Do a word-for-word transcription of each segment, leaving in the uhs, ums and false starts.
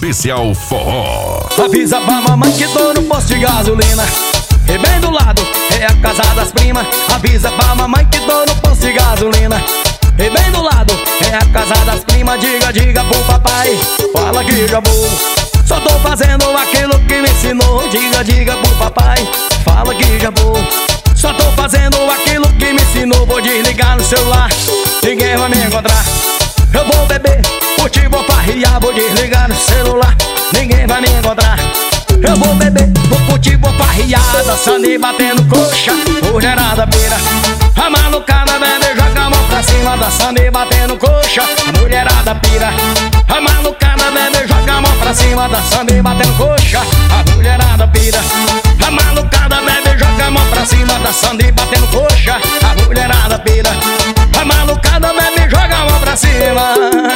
Especial Forró. Avisa pra mamãe que tô no posto de gasolina, e bem do lado é a casa das primas. Avisa pra mamãe que tô no posto de gasolina, e bem do lado é a casa das primas. Diga, diga pro papai, fala que já vou, só tô fazendo aquilo que me ensinou. Diga, diga pro papai, fala que já vou, só tô fazendo aquilo que me ensinou. Vou desligar no celular, ninguém vai me encontrar. Eu vou beber, curtir, vou farriar. Vou desligar no celular, ninguém vai me encontrar. Eu vou beber, vou curtir, vou farriar. Dançando e batendo coxa, mulherada pira. A malucada bebe, joga a mão pra cima. Dançando e batendo coxa, a mulherada pira. A malucada bebe, joga a mão pra cima. Dançando e batendo coxa, a mulherada pira. A malucada bebe, joga a mão pra cima. Dançando e batendo coxa, a mulherada pira. A malucada bebe, joga a mão pra cima.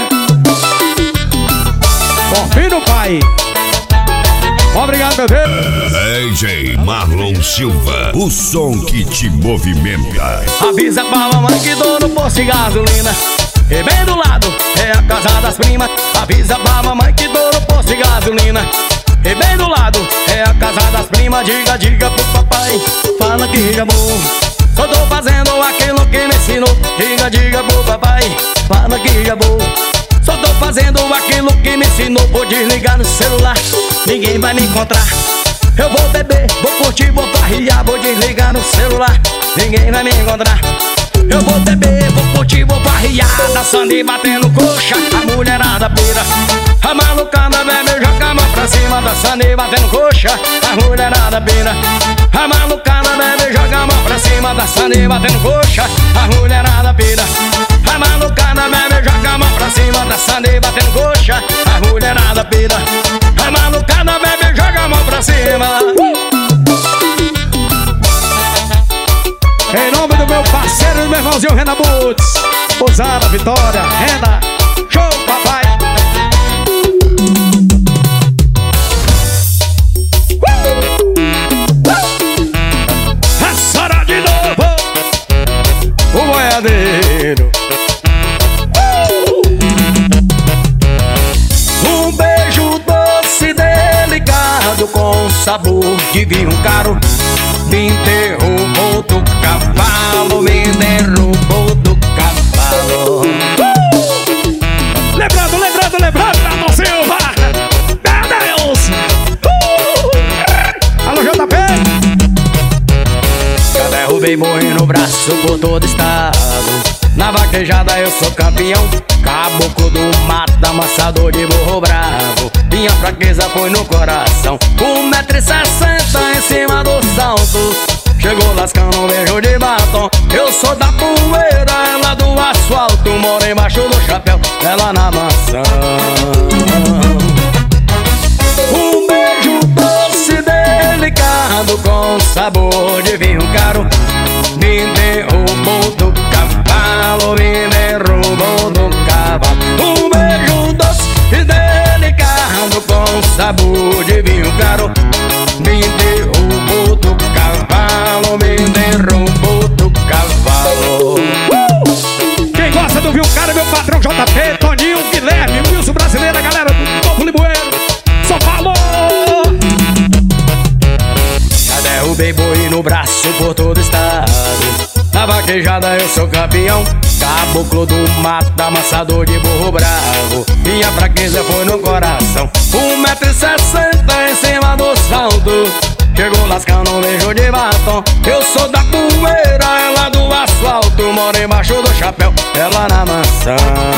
Confio, pai. Obrigado, bebê. D J Marlon Silva, o som que te movimenta. Avisa pra mamãe que tô no posto de gasolina, e bem do lado é a casa das primas. Avisa pra mamãe que tô no posto de gasolina, e bem do lado é a casa das primas. Diga, diga pro papai, fala que já vou, só tô fazendo aquilo que me ensinou. Diga, diga pro papai, fala que já vou, só tô fazendo aquilo que me ensinou. Vou desligar no celular, ninguém vai me encontrar. Eu vou beber, vou curtir, vou farriar. Vou desligar no celular, ninguém vai me encontrar. Eu vou beber, vou curtir, vou farriar. Dançando e batendo coxa, a mulherada pira. A malucada bebe, joga a mão pra cima. Dançando e batendo coxa, a mulherada pira. A malucada bebe, joga a mão pra cima. Dançando e batendo coxa, a mulherada pira. A malucada bebe, joga a mão pra cima. Dançando e batendo coxa, a mulherada pira. A malucada bebe, joga a mão pra cima. Em nome do meu parceiro, do meu irmãozinho Renan Butz, Osara, Vitória, Renan, show, papai. Assara de novo o boiadeiro. Um beijo doce, delicado, com sabor de vinho caro. Me derrubou do cavalo, me derrubou do cavalo. uh! Lembrando, lembrando, lembrando, Marlon Silva. Meu Deus! uh! Alô, J P. Já derrubei boi no braço por todo estado. Na vaquejada eu sou campeão. Caboclo do mato, amassador de burro bravo. Minha fraqueza foi no coração. Um metro e sessenta em cima do salto. Chegou lascando um beijo de batom. Eu sou da poeira, ela do asfalto. Moro embaixo do chapéu, ela na maçã. Um beijo doce, delicado, com sabor de vinho caro. Me derrubou do cavalo, me derrubou do cavalo. Um beijo doce e delicado, com sabor de vinho caro. Me derrubou do cavalo, me derrubou do cavalo. uh! Quem gosta do vinho caro é meu patrão J P, Toninho, Guilherme, Wilson Brasileira, galera do Novo Limoeiro, São Paulo. Já derrubei boi no braço por todo estado. Na vaquejada eu sou campeão. Caboclo do mato, amassador de burro bravo. Minha fraqueza foi no coração. Um metro e sessenta em cima do salto. Chegou lascando um beijo de batom. Eu sou da poeira, ela do asfalto. Moro embaixo do chapéu, ela na maçã.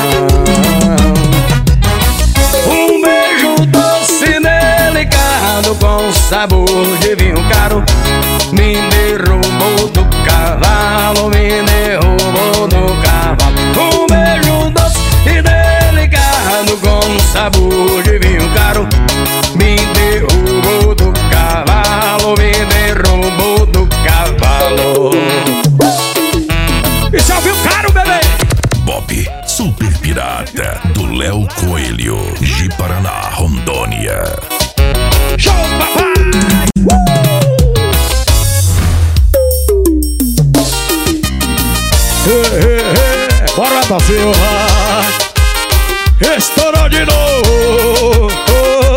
Um beijo doce, delicado, com sabor de vinho caro. Me derrubou do cavalo, me derrubou do cavalo. Um beijo doce e delicado, com sabor de vinho caro. Me derrubou do cavalo, me derrubou do cavalo. Isso é o vinho caro, bebê. Bob, Super Pirata, do Léo Coelho, de Paraná, Rondônia. Show, papai. Bora, da Silva. Estourou de novo.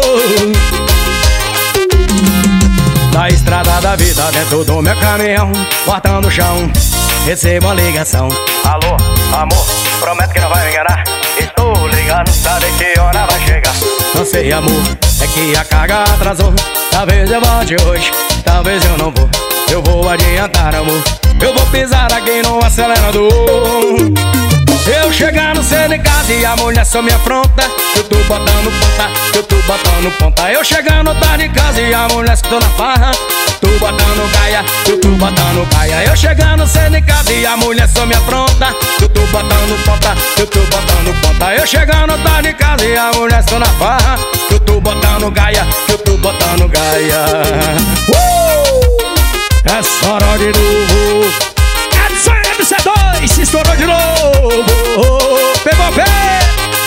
da vida dentro do meu caminhão, portão no chão, recebo uma ligação. Alô, amor, prometo que não vai me enganar. Estou ligando, sabe que hora vai chegar. Não sei, amor, é que a carga atrasou. Talvez eu volte hoje, talvez eu não vou. Eu vou adiantar, amor, eu vou pisar aqui no acelerador. Eu chegando cedo em casa e a mulher só me afronta. Eu tô botando ponta, eu tô botando ponta. Eu chegando tarde em casa e a mulher estou na farra. Tô botando gaia, eu tô botando gaia. Eu chegando cedo em casa e a mulher só me afronta. Eu tô botando ponta, eu tô botando ponta. Eu chegando tarde em casa e a mulher estou na farra. Eu tô botando gaia, eu tô botando gaia. uh! É hora de novo. M C dois se estourou de novo. Pegou pé.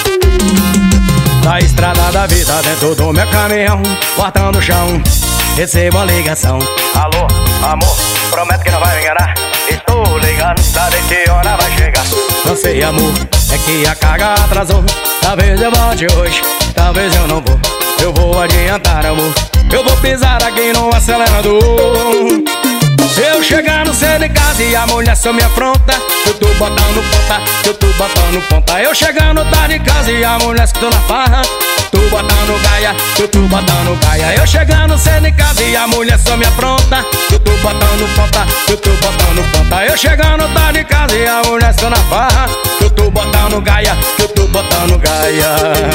Da estrada da vida dentro do meu caminhão, portão no chão, recebo uma ligação. Alô, amor, prometo que não vai me enganar. Estou ligando, sabe que hora vai chegar. Não sei, amor, é que a carga atrasou. Talvez eu volte hoje, talvez eu não vou. Eu vou adiantar, amor, eu vou pisar aqui no acelerador. Eu chegando cedo em casa e a mulher só me afronta. Eu tô botando ponta, eu tô botando ponta. Eu chegando tarde em casa e a mulher estou na farra. Tô botando gaia, eu tô botando gaia. Eu chegando cedo em casa e a mulher só me afronta. Eu tô botando ponta, eu tô botando ponta. Eu chegando tarde em casa e a mulher estou na farra. Eu tô botando gaia, eu tô botando gaia.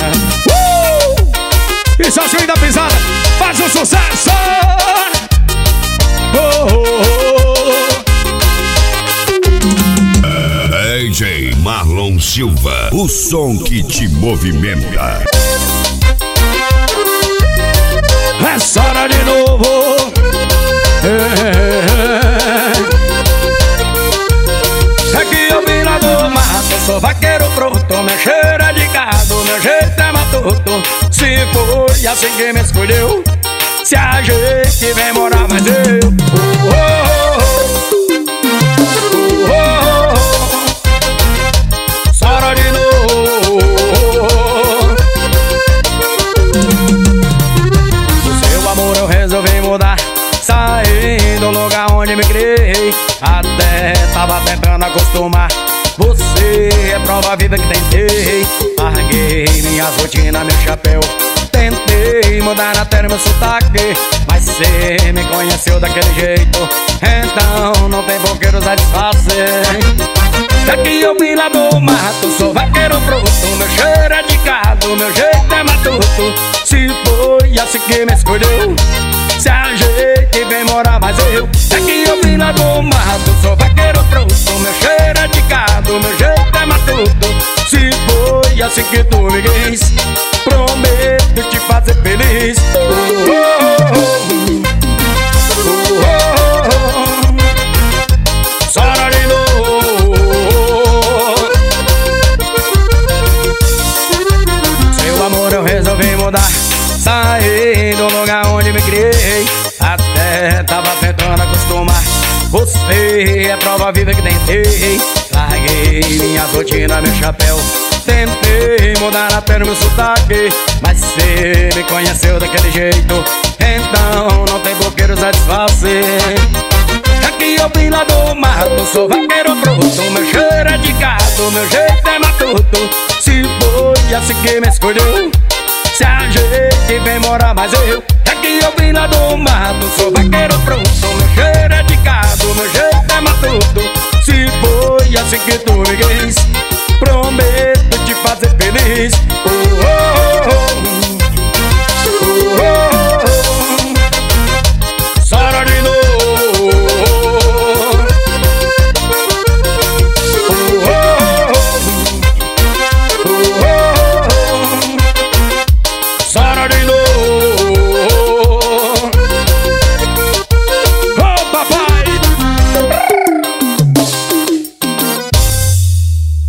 uh! E só assim da pisada faz um sucesso. Oh, oh, oh. D J Marlon Silva, o som que te movimenta. É hora de novo. É que eu vim lá do mato, sou vaqueiro pronto. Meu cheiro é de gado, meu jeito é matuto. Se foi assim que me escolheu, se a gente vem morar mais eu. Oh, oh, oh, oh, oh. Sora de novo. O seu amor eu resolvi mudar, saí do lugar onde me criei. Até tava tentando acostumar. Você é prova viva que tentei. Larguei minhas rotinas, meu chapéu. Tentei mudar até meu sotaque, mas cê me conheceu daquele jeito. Então não tem por que usar disfarce. Daqui eu vim lá do mato, sou vaqueiro pronto. Meu cheiro é de gado, meu jeito é matuto. Se foi assim que me escolheu, se a gente vem morar mais eu. Daqui eu vim lá do mato, sou vaqueiro pronto. Meu cheiro é de gado, meu jeito é matuto. Se foi assim que tu me quis, prometo te fazer feliz. Oh, oh, oh, oh, oh, oh. Sora de novo. Seu amor eu resolvi mudar, saí do lugar onde me criei. Até tava tentando acostumar. Você é prova viva que tentei. Larguei minhas rotinas, meu chapéu. Tentei mudar até no meu sotaque, mas cê me conheceu daquele jeito. Então não tem por que usar disfarce. Aqui eu vim lá do mato, sou vaqueiro pronto. Meu cheiro é de gado, meu jeito é matuto. Se foi assim que me escolheu, se a gente vem morar mais eu. Aqui eu